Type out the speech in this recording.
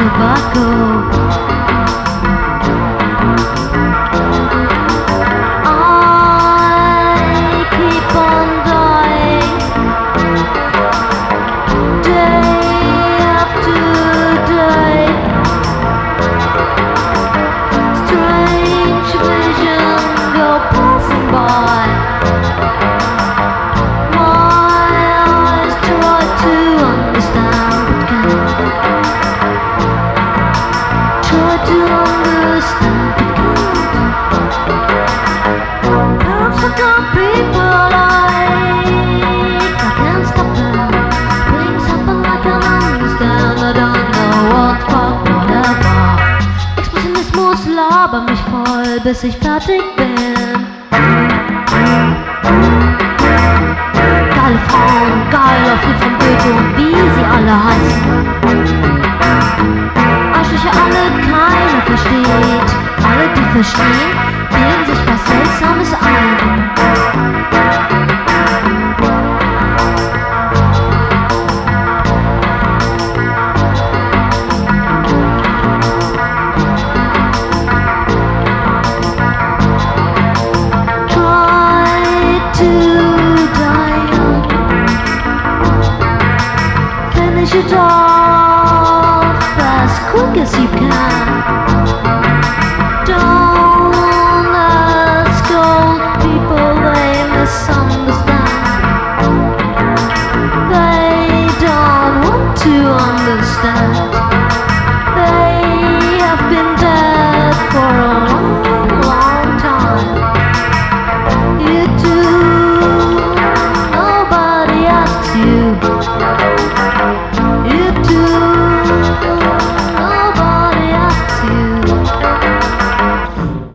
tobacco. I keep on dying day after day. Strange visions go passing by. My eyes try to understand but can't. Try to understand but can't. Can't stop people like I can't stop them. Things happen like I understand. I don't know what, fuck, whatever. Expressionismus laber mich voll, bis ich fertig bin. Geile Frauen, geiler Fried von Goethe und wie sie alle heißen. Arschlöcher alle, keiner versteht. Alle, die verstehen, bilden sich was Seltsames ein. Try to die young. Finish it off as quick as you can.